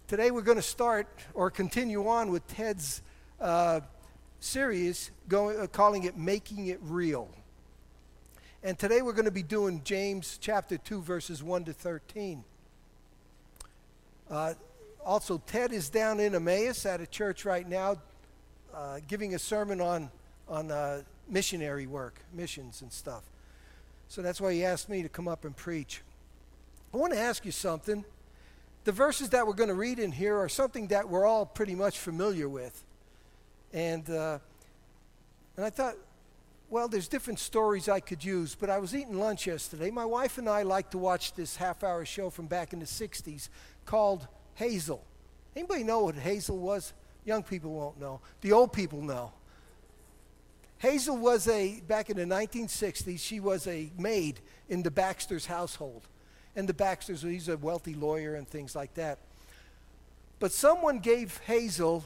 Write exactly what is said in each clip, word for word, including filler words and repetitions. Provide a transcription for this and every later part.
Today we're going to start or continue on with Ted's uh, series, going, uh, calling it Making It Real. And today we're going to be doing James chapter two, verses one to thirteen. Uh, also, Ted is down in Emmaus at a church right now uh, giving a sermon on, on uh, missionary work, missions and stuff. So that's why he asked me to come up and preach. I want to ask you something. The verses that we're going to read in here are something that we're all pretty much familiar with. And uh, and I thought, well, there's different stories I could use, but I was eating lunch yesterday. My wife and I like to watch this half-hour show from back in the sixties called Hazel. Anybody know what Hazel was? Young people won't know. The old people know. Hazel was a, back in the nineteen sixties, she was a maid in the Baxter's household. And the Baxters, he's a wealthy lawyer and things like that. But someone gave Hazel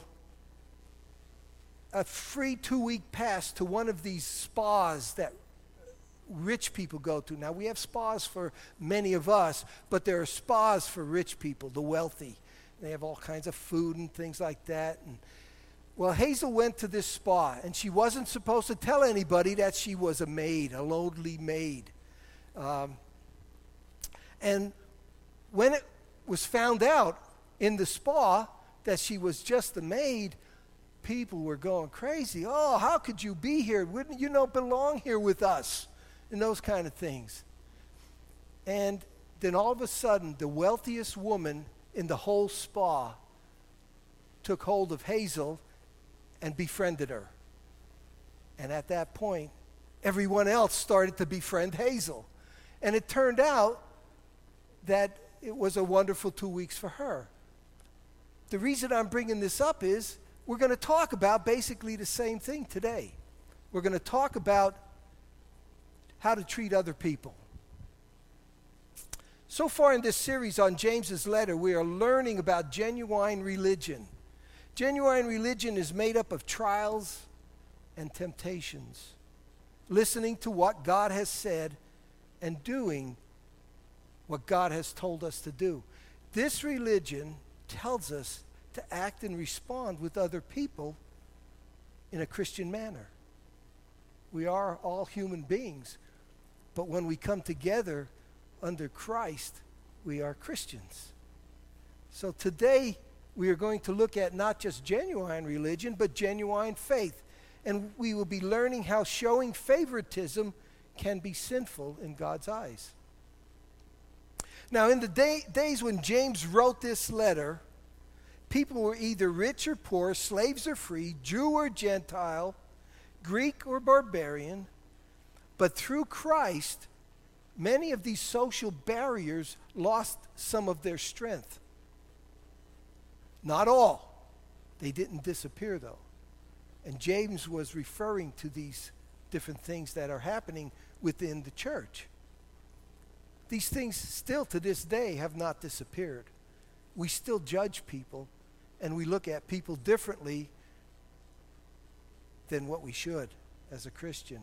a free two-week pass to one of these spas that rich people go to. Now, we have spas for many of us, but there are spas for rich people, the wealthy. They have all kinds of food and things like that. And well, Hazel went to this spa, and she wasn't supposed to tell anybody that she was a maid, a lonely maid. Um, And when it was found out in the spa that she was just a maid, people were going crazy. Oh, how could you be here? Wouldn't you not belong here with us? And those kind of things. And then all of a sudden, the wealthiest woman in the whole spa took hold of Hazel and befriended her. And at that point, everyone else started to befriend Hazel. And it turned out that it was a wonderful two weeks for her. The reason I'm bringing this up is we're going to talk about basically the same thing today. We're going to talk about how to treat other people. So far in this series on James's letter, we are learning about genuine religion. Genuine religion is made up of trials and temptations, listening to what God has said and doing what God has told us to do. This religion tells us to act and respond with other people in a Christian manner. We are all human beings, but when we come together under Christ, we are Christians. So today we are going to look at not just genuine religion, but genuine faith. And we will be learning how showing favoritism can be sinful in God's eyes. Now, in the day, days when James wrote this letter, people were either rich or poor, slaves or free, Jew or Gentile, Greek or barbarian. But through Christ, many of these social barriers lost some of their strength. Not all. They didn't disappear, though. And James was referring to these different things that are happening within the church. These things still to this day have not disappeared. We still judge people, and we look at people differently than what we should as a Christian.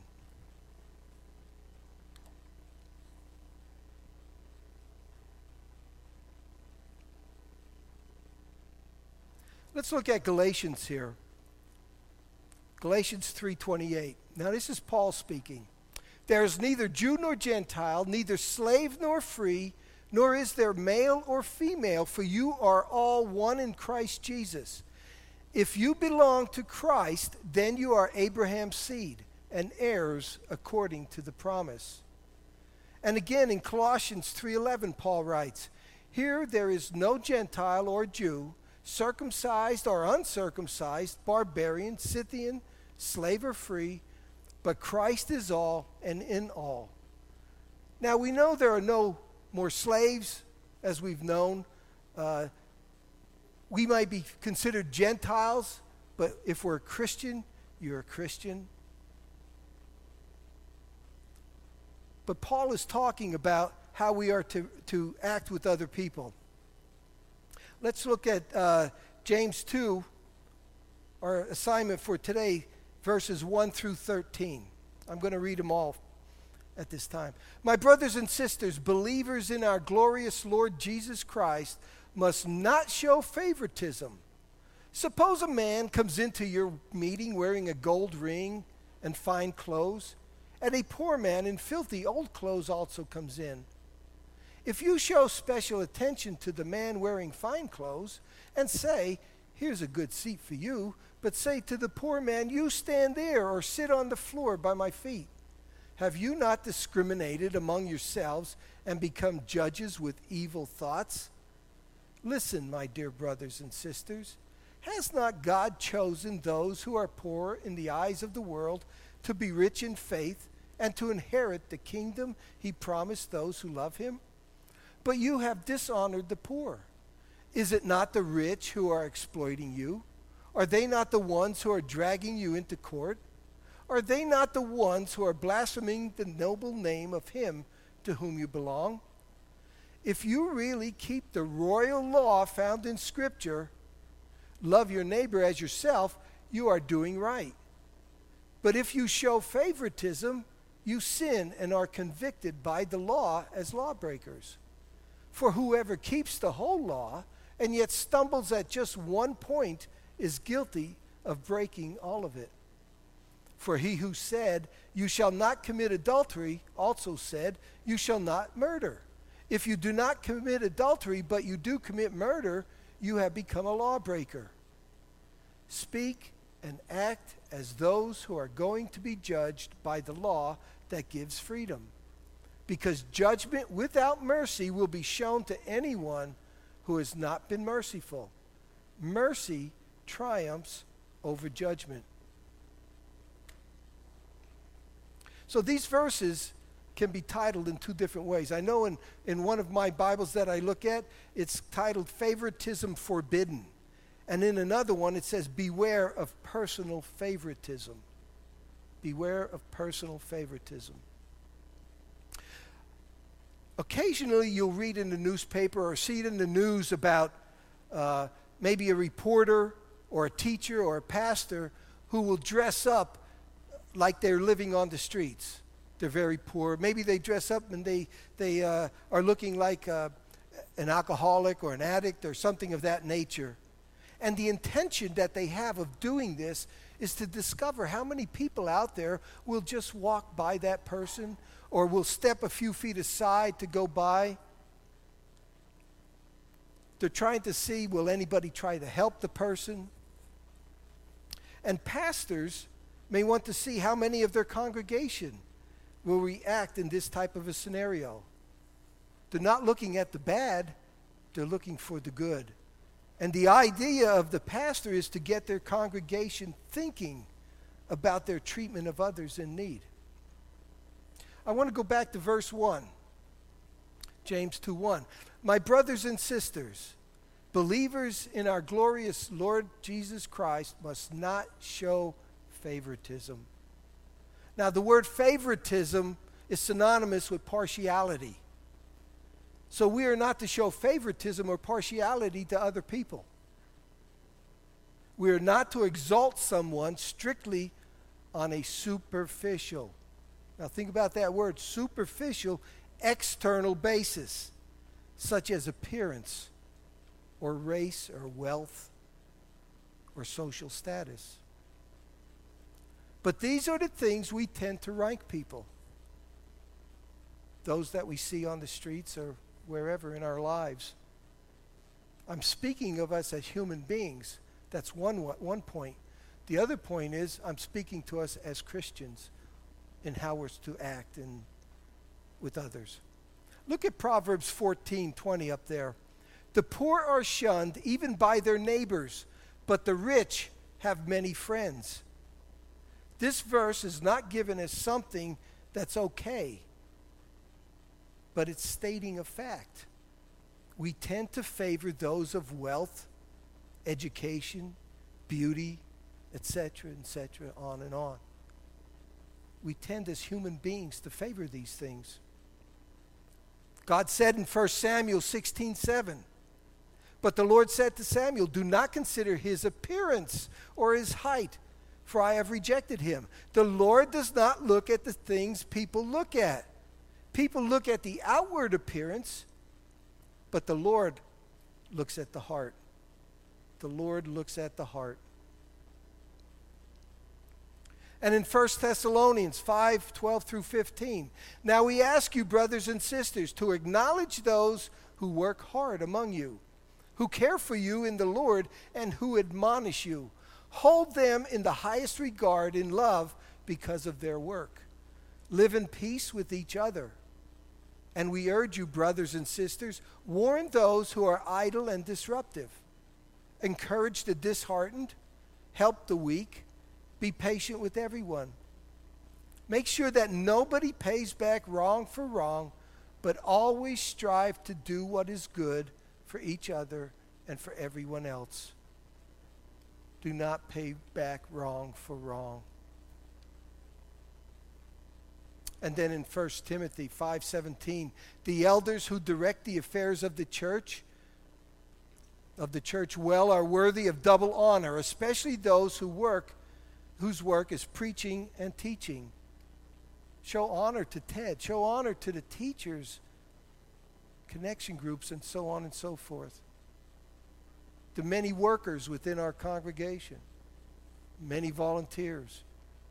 Let's look at Galatians here. Galatians three twenty-eight. Now this is Paul speaking. There is neither Jew nor Gentile, neither slave nor free, nor is there male or female, for you are all one in Christ Jesus. If you belong to Christ, then you are Abraham's seed and heirs according to the promise. And again in Colossians three eleven, Paul writes, here there is no Gentile or Jew, circumcised or uncircumcised, barbarian, Scythian, slave or free, but Christ is all and in all. Now we know there are no more slaves, as we've known. Uh, we might be considered Gentiles, but if we're a Christian, you're a Christian. But Paul is talking about how we are to, to act with other people. Let's look at uh, James two, our assignment for today, verses one through thirteen. I'm going to read them all at this time. My brothers and sisters, believers in our glorious Lord Jesus Christ, must not show favoritism. Suppose a man comes into your meeting wearing a gold ring and fine clothes, and a poor man in filthy old clothes also comes in. If you show special attention to the man wearing fine clothes and say, "Here's a good seat for you," but say to the poor man, "You stand there or sit on the floor by my feet," have you not discriminated among yourselves and become judges with evil thoughts? Listen, my dear brothers and sisters, has not God chosen those who are poor in the eyes of the world to be rich in faith and to inherit the kingdom he promised those who love him? But you have dishonored the poor. Is it not the rich who are exploiting you? Are they not the ones who are dragging you into court? Are they not the ones who are blaspheming the noble name of him to whom you belong? If you really keep the royal law found in Scripture, love your neighbor as yourself, you are doing right. But if you show favoritism, you sin and are convicted by the law as lawbreakers. For whoever keeps the whole law and yet stumbles at just one point is guilty of breaking all of it. For he who said, "You shall not commit adultery," also said, "You shall not murder." If you do not commit adultery, but you do commit murder, you have become a lawbreaker. Speak and act as those who are going to be judged by the law that gives freedom, because judgment without mercy will be shown to anyone who has not been merciful. Mercy triumphs over judgment. So these verses can be titled in two different ways. I know in, in one of my Bibles that I look at, it's titled Favoritism Forbidden. And in another one, it says, Beware of Personal Favoritism. Beware of personal favoritism. Occasionally, you'll read in the newspaper or see it in the news about uh, maybe a reporter or a teacher or a pastor who will dress up like they're living on the streets. They're very poor. Maybe they dress up and they, they uh, are looking like uh, an alcoholic or an addict or something of that nature. And the intention that they have of doing this is to discover how many people out there will just walk by that person or will step a few feet aside to go by. They're trying to see, will anybody try to help the person? And pastors may want to see how many of their congregation will react in this type of a scenario. They're not looking at the bad, they're looking for the good. And the idea of the pastor is to get their congregation thinking about their treatment of others in need. I want to go back to verse one, James two one. My brothers and sisters, believers in our glorious Lord Jesus Christ must not show favoritism. Now, the word favoritism is synonymous with partiality. So we are not to show favoritism or partiality to other people. We are not to exalt someone strictly on a superficial. Now think about that word, superficial, external basis, such as appearance or race or wealth or social status. But these are the things we tend to rank people. Those that we see on the streets or wherever in our lives. I'm speaking of us as human beings. That's one, one point. The other point is I'm speaking to us as Christians in how we're to act in, with others. Look at Proverbs fourteen twenty up there. The poor are shunned even by their neighbors, but the rich have many friends. This verse is not given as something that's okay, but it's stating a fact. We tend to favor those of wealth, education, beauty, et cetera, et cetera, on and on. We tend as human beings to favor these things. God said in First Samuel sixteen seven, but the Lord said to Samuel, do not consider his appearance or his height, for I have rejected him. The Lord does not look at the things people look at. People look at the outward appearance, but the Lord looks at the heart. The Lord looks at the heart. And in First Thessalonians five, twelve through fifteen, now we ask you, brothers and sisters, to acknowledge those who work hard among you, who care for you in the Lord, and who admonish you. Hold them in the highest regard in love because of their work. Live in peace with each other. And we urge you, brothers and sisters, warn those who are idle and disruptive. Encourage the disheartened. Help the weak. Be patient with everyone. Make sure that nobody pays back wrong for wrong, but always strive to do what is good for each other and for everyone else. Do not pay back wrong for wrong. And then in First Timothy five seventeen, the elders who direct the affairs of the church, of the church well, are worthy of double honor, especially those who work, whose work is preaching and teaching. Show honor to Ted. Show honor to the teachers, connection groups, and so on and so forth. The many workers within our congregation, many volunteers.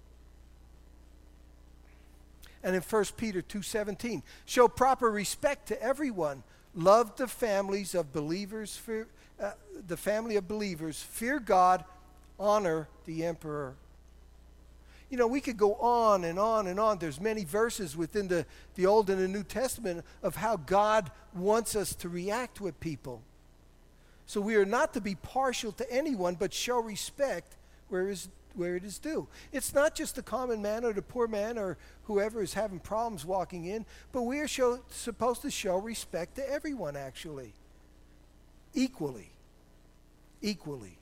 And in First Peter two seventeen, show proper respect to everyone. Love the families of believers, fear, uh, the family of believers. Fear God, honor the emperor. You know, we could go on and on and on. There's many verses within the, the Old and the New Testament of how God wants us to react with people. So we are not to be partial to anyone, but show respect where is where it is due. It's not just the common man or the poor man or whoever is having problems walking in, but we are show, supposed to show respect to everyone, actually. Equally. Equally.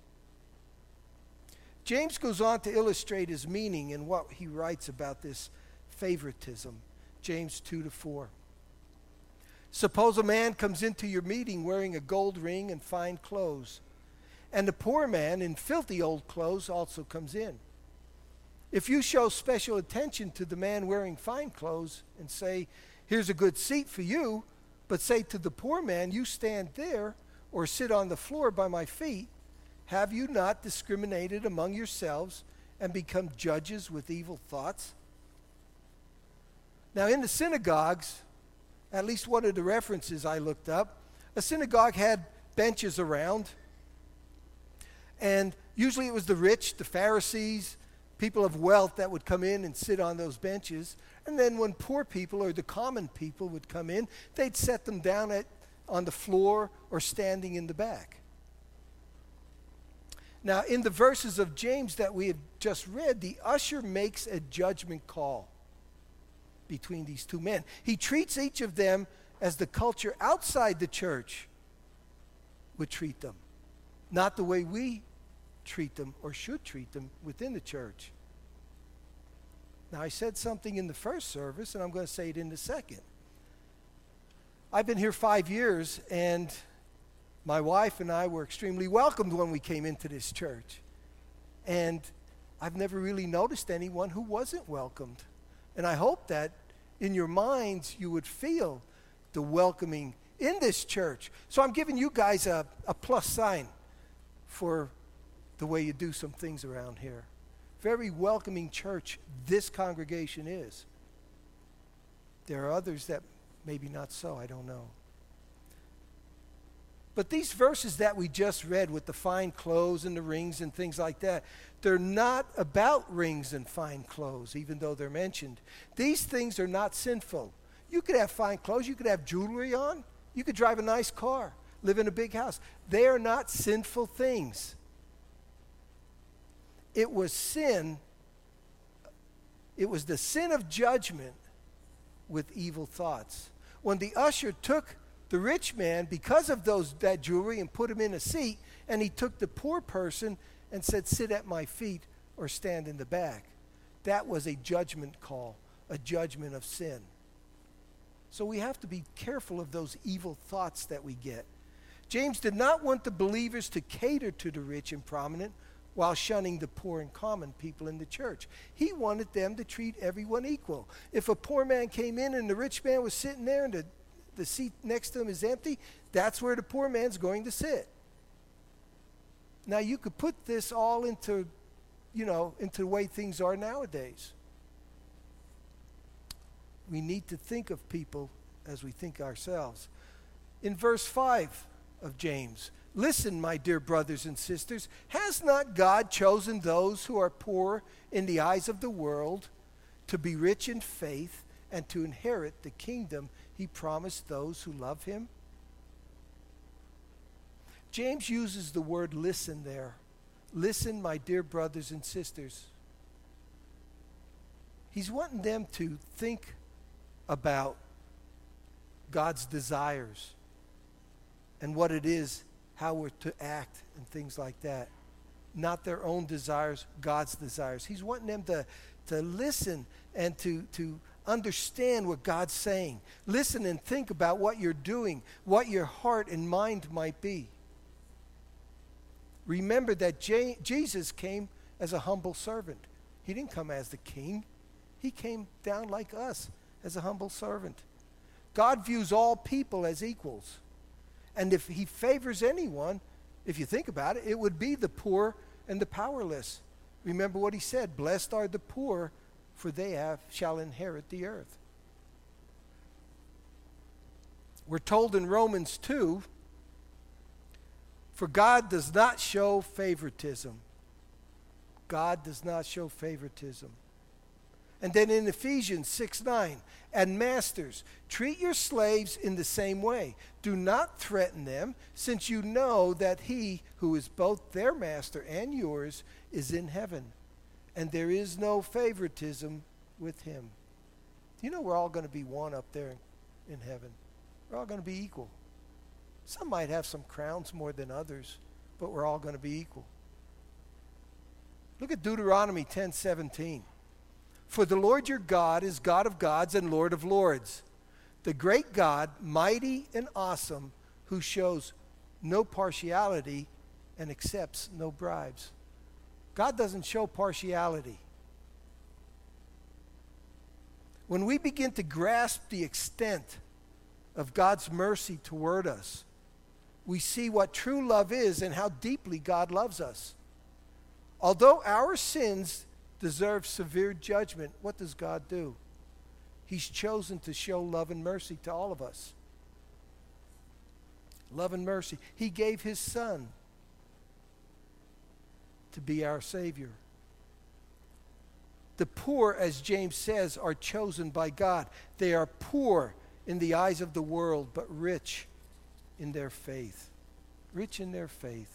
James goes on to illustrate his meaning in what he writes about this favoritism. James two to four. Suppose a man comes into your meeting wearing a gold ring and fine clothes, and the poor man in filthy old clothes also comes in. If you show special attention to the man wearing fine clothes and say, "Here's a good seat for you," but say to the poor man, "You stand there or sit on the floor by my feet," have you not discriminated among yourselves and become judges with evil thoughts? Now, in the synagogues, at least one of the references I looked up, a synagogue had benches around. And usually it was the rich, the Pharisees, people of wealth that would come in and sit on those benches. And then when poor people or the common people would come in, they'd set them down at, on the floor or standing in the back. Now, in the verses of James that we have just read, the usher makes a judgment call between these two men. He treats each of them as the culture outside the church would treat them, not the way we treat them or should treat them within the church. Now, I said something in the first service, and I'm going to say it in the second. I've been here five years, and my wife and I were extremely welcomed when we came into this church. And I've never really noticed anyone who wasn't welcomed. And I hope that in your minds you would feel the welcoming in this church. So I'm giving you guys a, a plus sign for the way you do some things around here. Very welcoming church this congregation is. There are others that maybe not so, I don't know. But these verses that we just read with the fine clothes and the rings and things like that, they're not about rings and fine clothes, even though they're mentioned. These things are not sinful. You could have fine clothes, you could have jewelry on, you could drive a nice car, live in a big house. They are not sinful things. It was sin, it was the sin of judgment with evil thoughts. When the usher took the rich man, because of those that jewelry, and put him in a seat, and he took the poor person and said, "Sit at my feet or stand in the back," that was a judgment call, a judgment of sin. So we have to be careful of those evil thoughts that we get. James did not want the believers to cater to the rich and prominent while shunning the poor and common people in the church. He wanted them to treat everyone equal. If a poor man came in and the rich man was sitting there and the the seat next to him is empty, that's where the poor man's going to sit. Now, you could put this all into, you know, into the way things are nowadays. We need to think of people as we think ourselves. In verse five of James, listen, my dear brothers and sisters, has not God chosen those who are poor in the eyes of the world to be rich in faith and to inherit the kingdom he promised those who love him? James uses the word listen there. Listen, my dear brothers and sisters. He's wanting them to think about God's desires and what it is, how we're to act and things like that. Not their own desires, God's desires. He's wanting them to, to listen and to, to understand what God's saying. Listen and think about what you're doing, what your heart and mind might be. Remember that J- Jesus came as a humble servant. He didn't come as the king. He came down like us as a humble servant. God views all people as equals. And if he favors anyone, if you think about it, it would be the poor and the powerless. Remember what he said, blessed are the poor, for they have shall inherit the earth. We're told in Romans two, for God does not show favoritism. God does not show favoritism. And then in Ephesians six nine, and masters, treat your slaves in the same way. Do not threaten them, since you know that he who is both their master and yours is in heaven, and there is no favoritism with him. You know we're all going to be one up there in heaven. We're all going to be equal. Some might have some crowns more than others, but we're all going to be equal. Look at Deuteronomy ten seventeen. For the Lord your God is God of gods and Lord of lords, the great God, mighty and awesome, who shows no partiality and accepts no bribes. God doesn't show partiality. When we begin to grasp the extent of God's mercy toward us, we see what true love is and how deeply God loves us. Although our sins deserve severe judgment, what does God do? He's chosen to show love and mercy to all of us. Love and mercy. He gave his son to be our Savior. The poor, as James says, are chosen by God. They are poor in the eyes of the world, but rich in their faith. Rich in their faith.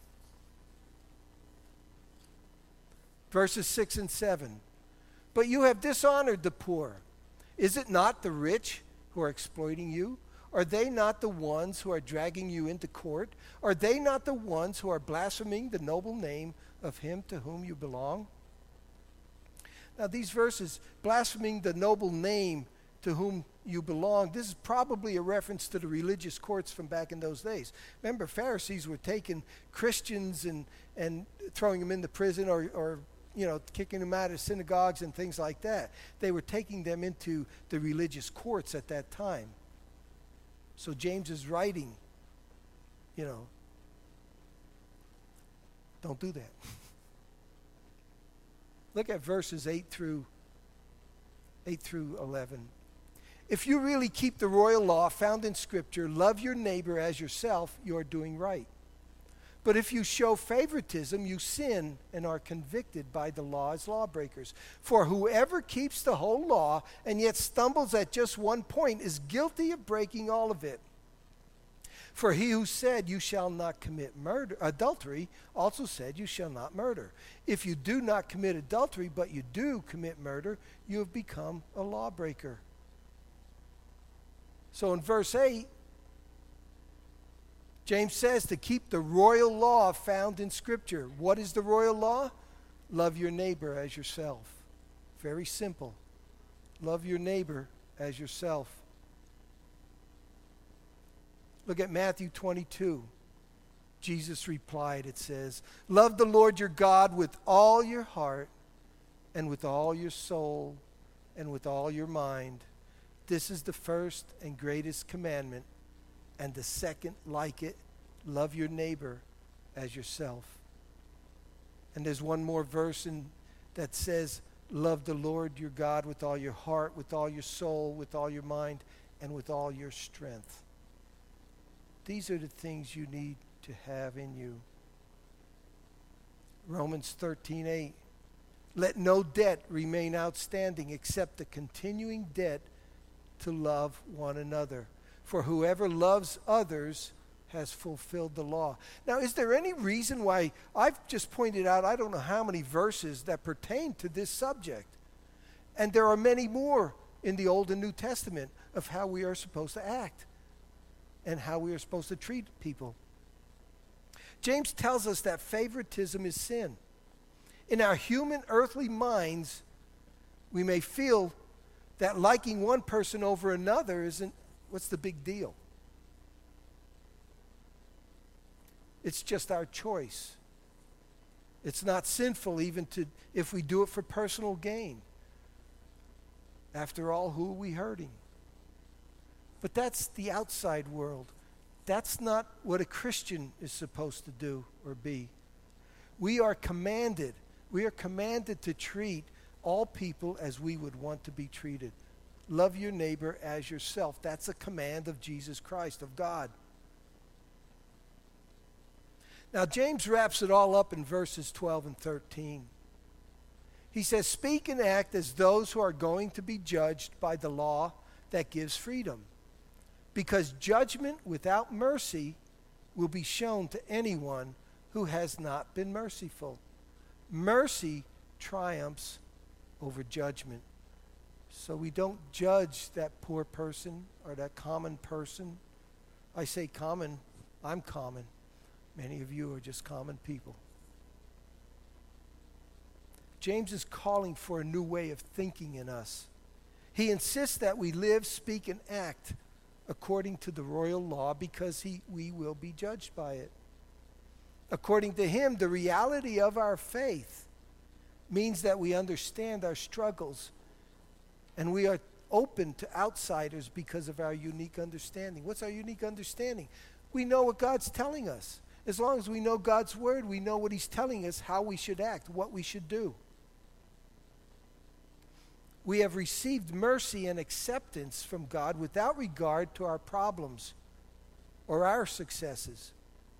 Verses six and seven. But you have dishonored the poor. Is it not the rich who are exploiting you? Are they not the ones who are dragging you into court? Are they not the ones who are blaspheming the noble name of him to whom you belong? Now these verses, blaspheming the noble name to whom you belong, this is probably a reference to the religious courts from back in those days. Remember, Pharisees were taking Christians and, and throwing them into prison or, or you know, kicking them out of synagogues and things like that. They were taking them into the religious courts at that time. So James is writing, you know, don't do that. Look at verses eight through eight through eleven. If you really keep the royal law found in Scripture, love your neighbor as yourself, you are doing right. But if you show favoritism, you sin and are convicted by the law as lawbreakers. For whoever keeps the whole law and yet stumbles at just one point is guilty of breaking all of it. For he who said, you shall not commit murder, adultery, also said, you shall not murder. If you do not commit adultery, but you do commit murder, you have become a lawbreaker. So in verse eight, James says to keep the royal law found in Scripture. What is the royal law? Love your neighbor as yourself. Very simple. Love your neighbor as yourself. Look at Matthew twenty-two. Jesus replied, it says, love the Lord your God with all your heart and with all your soul and with all your mind. this is the first and greatest commandment, and the second like it, love your neighbor as yourself. And there's one more verse in, that says, love the Lord your God with all your heart, with all your soul, with all your mind, and with all your strength. These are the things you need to have in you. Romans thirteen eight. Let no debt remain outstanding except the continuing debt to love one another. For whoever loves others has fulfilled the law. Now, is there any reason why I've just pointed out I don't know how many verses that pertain to this subject? And there are many more in the Old and New Testament of how we are supposed to act and how we are supposed to treat people. James tells us that favoritism is sin. In our human earthly minds, we may feel that liking one person over another isn't, what's the big deal? It's just our choice. It's not sinful even to if we do it for personal gain. After all, who are we hurting? But that's the outside world. That's not what a Christian is supposed to do or be. We are commanded, we are commanded to treat all people as we would want to be treated. Love your neighbor as yourself. That's a command of Jesus Christ, of God. Now, James wraps it all up in verses twelve and thirteen. He says, speak and act as those who are going to be judged by the law that gives freedom, because judgment without mercy will be shown to anyone who has not been merciful. Mercy triumphs over judgment. So we don't judge that poor person or that common person. I say common, I'm common. Many of you are just common people. James is calling for a new way of thinking in us. He insists that we live, speak, and act according to the royal law because he, we will be judged by it. According to him, the reality of our faith means that we understand our struggles and we are open to outsiders because of our unique understanding. What's our unique understanding? We know what God's telling us. As long as we know God's word, we know what he's telling us, how we should act, what we should do. We have received mercy and acceptance from God without regard to our problems or our successes.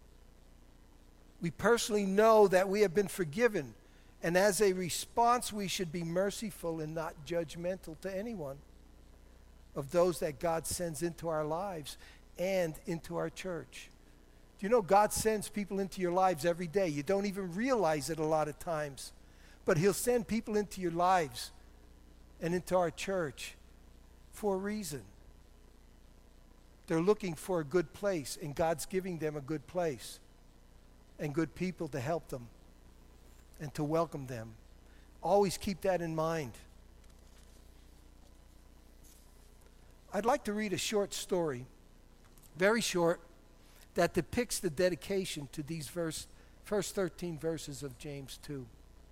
We personally know that we have been forgiven, and as a response, we should be merciful and not judgmental to anyone of those that God sends into our lives and into our church. Do you know God sends people into your lives every day? You don't even realize it a lot of times, but he'll send people into your lives and into our church for a reason. They're looking for a good place, and God's giving them a good place and good people to help them and to welcome them. Always keep that in mind. I'd like to read a short story, very short, that depicts the dedication to these verse, first thirteen verses of James two.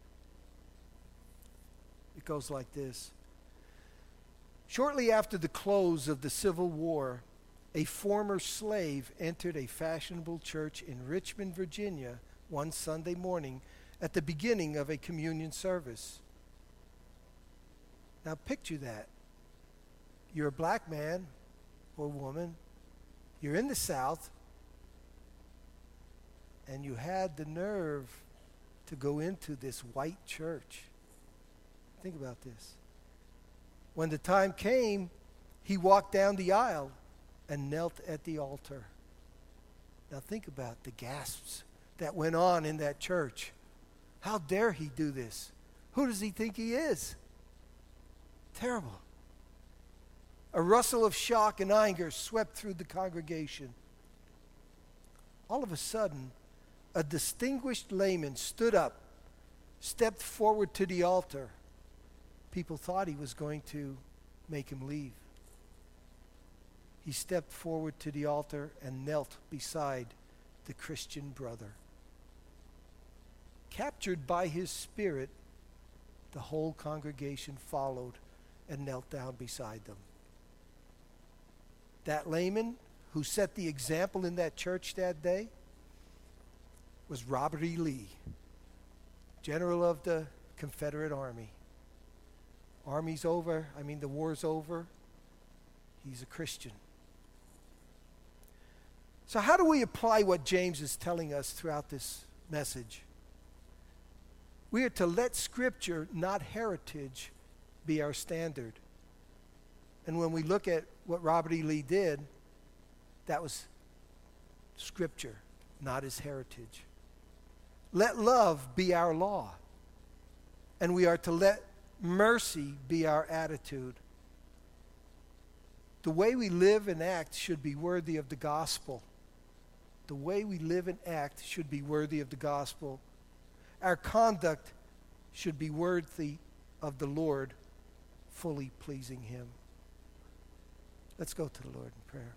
It goes like this. Shortly after the close of the Civil War, a former slave entered a fashionable church in Richmond, Virginia, one Sunday morning at the beginning of a communion service. Now picture that. You're a black man or woman. You're in the South. And you had the nerve to go into this white church. Think about this. When the time came, he walked down the aisle and knelt at the altar. Now think about the gasps that went on in that church. How dare he do this? Who does he think he is? Terrible. A rustle of shock and anger swept through the congregation. All of a sudden, a distinguished layman stood up, stepped forward to the altar. People thought he was going to make him leave. He stepped forward to the altar and knelt beside the Christian brother. Captured by his spirit, the whole congregation followed and knelt down beside them. That layman who set the example in that church that day was Robert E. Lee, general of the Confederate Army. Army's over, I mean the war's over. He's a Christian. So how do we apply what James is telling us throughout this message? We are to let Scripture, not heritage, be our standard. And when we look at what Robert E. Lee did, that was Scripture, not his heritage. Let love be our law. And we are to let mercy be our attitude. The way we live and act should be worthy of the gospel. The way we live and act should be worthy of the gospel. Our conduct should be worthy of the Lord, fully pleasing him. Let's go to the Lord in prayer.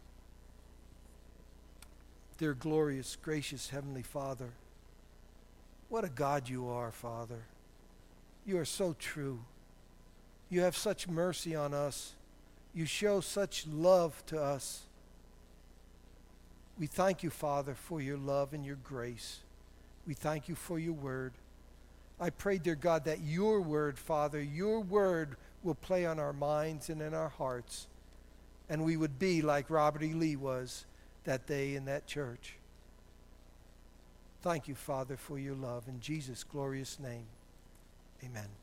Dear glorious, gracious Heavenly Father, what a God you are, Father. You are so true. You have such mercy on us. You show such love to us. We thank you, Father, for your love and your grace. We thank you for your word. I pray, dear God, that your word, Father, your word will play on our minds and in our hearts, and we would be like Robert E. Lee was that day in that church. Thank you, Father, for your love. In Jesus' glorious name, amen.